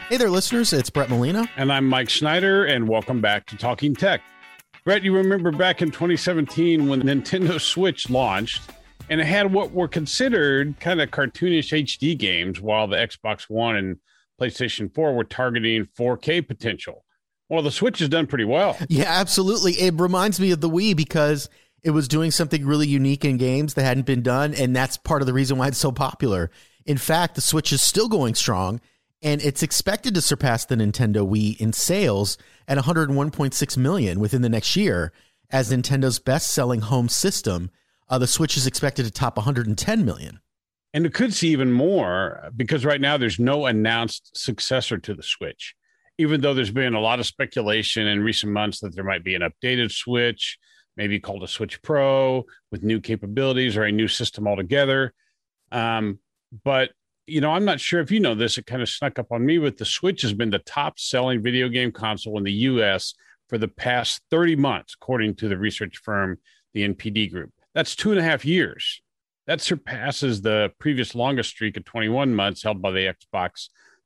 Hey there, listeners. It's Brett Molina. And I'm Mike Schneider, and welcome back to Talking Tech. Brett, you remember back in 2017 when Nintendo Switch launched, and it had what were considered kind of cartoonish HD games, while the Xbox One and PlayStation 4 were targeting 4K potential. Well, the Switch has done pretty well. Yeah, absolutely. It reminds me of the Wii because it was doing something really unique in games that hadn't been done, and that's part of the reason why it's so popular. In fact, the Switch is still going strong, and it's expected to surpass the Nintendo Wii in sales at 101.6 million within the next year. As Nintendo's best-selling home system, the Switch is expected to top 110 million. And it could see even more because right now there's no announced successor to the Switch, even though there's been a lot of speculation in recent months that there might be an updated Switch, maybe called a Switch Pro with new capabilities or a new system altogether. But you know, I'm not sure if you know this, it kind of snuck up on me, but the Switch has been the top selling video game console in the US for the past 30 months, according to the research firm, the NPD Group. That's 2.5 years. That surpasses the previous longest streak of 21 months held by the Xbox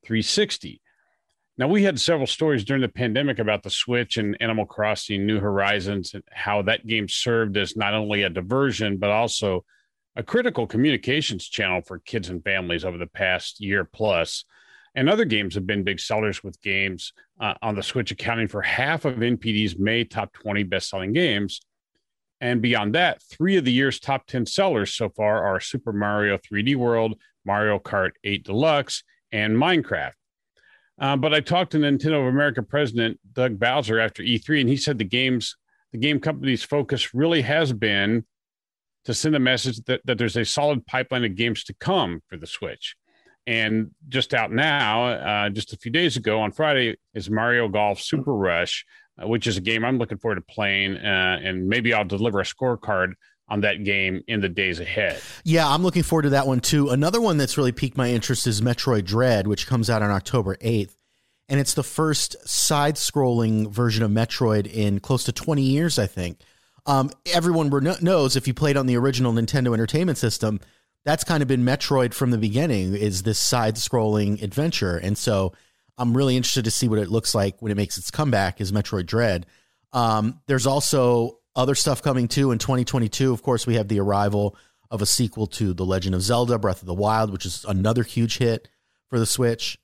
360. Now, we had several stories during the pandemic about the Switch and Animal Crossing New Horizons and how that game served as not only a diversion, but also a critical communications channel for kids and families over the past year plus. And other games have been big sellers, with games on the Switch accounting for half of NPD's May top 20 best-selling games. And beyond that, 3 of the year's top 10 sellers so far are Super Mario 3D World, Mario Kart 8 Deluxe, and Minecraft. But I talked to Nintendo of America president Doug Bowser after E3, and he said the game company's focus really has been to send a message that there's a solid pipeline of games to come for the Switch. And just out now, just a few days ago on Friday, is Mario Golf Super Rush, which is a game I'm looking forward to playing. And maybe I'll deliver a scorecard on that game in the days ahead. Yeah, I'm looking forward to that one too. Another one that's really piqued my interest is Metroid Dread, which comes out on October 8th. And it's the first side-scrolling version of Metroid in close to 20 years, I think. Everyone knows, if you played on the original Nintendo Entertainment System, that's kind of been Metroid from the beginning, is this side-scrolling adventure. And so I'm really interested to see what it looks like when it makes its comeback as Metroid Dread. There's also other stuff coming too in 2022. Of course, we have the arrival of a sequel to The Legend of Zelda Breath of the Wild, which is another huge hit for the Switch.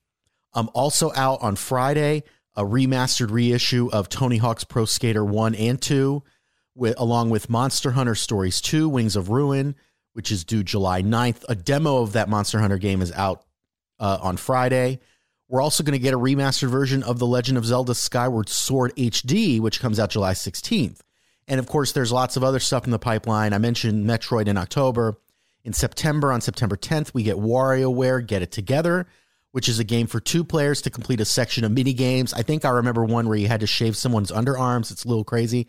Also out on Friday, a remastered reissue of Tony Hawk's Pro Skater 1 and 2, along with Monster Hunter Stories 2, Wings of Ruin, which is due July 9th. A demo of that Monster Hunter game is out on Friday. We're also going to get a remastered version of The Legend of Zelda Skyward Sword HD, which comes out July 16th. And of course, there's lots of other stuff in the pipeline. I mentioned Metroid in October. In September, on September 10th, we get WarioWare Get It Together, which is a game for 2 players to complete a section of mini games. I think I remember one where you had to shave someone's underarms. It's a little crazy.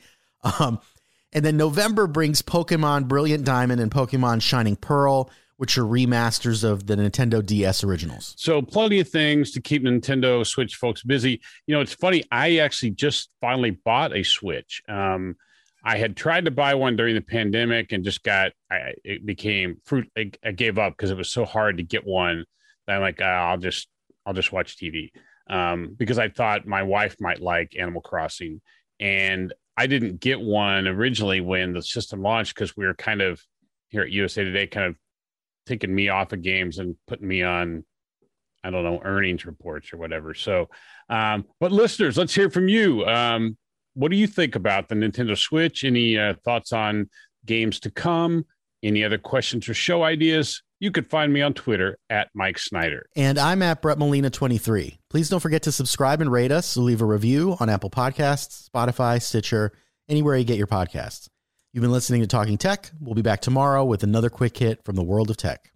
And then November brings Pokemon Brilliant Diamond and Pokemon Shining Pearl, which are remasters of the Nintendo DS originals. So plenty of things to keep Nintendo Switch folks busy. You know, it's funny. I actually just finally bought a Switch. I had tried to buy one during the pandemic and just it became fruit. I gave up because it was so hard to get one. That I'm like, I'll just watch TV because I thought my wife might like Animal Crossing, and I didn't get one originally when the system launched because we were kind of here at USA Today kind of taking me off of games and putting me on, I don't know, earnings reports or whatever. So, but listeners, let's hear from you. What do you think about the Nintendo Switch? Any thoughts on games to come? Any other questions or show ideas? You could find me on Twitter at Mike Schneider. And I'm at Brett Molina 23. Please don't forget to subscribe and rate us. So leave a review on Apple Podcasts, Spotify, Stitcher, anywhere you get your podcasts. You've been listening to Talking Tech. We'll be back tomorrow with another quick hit from the world of tech.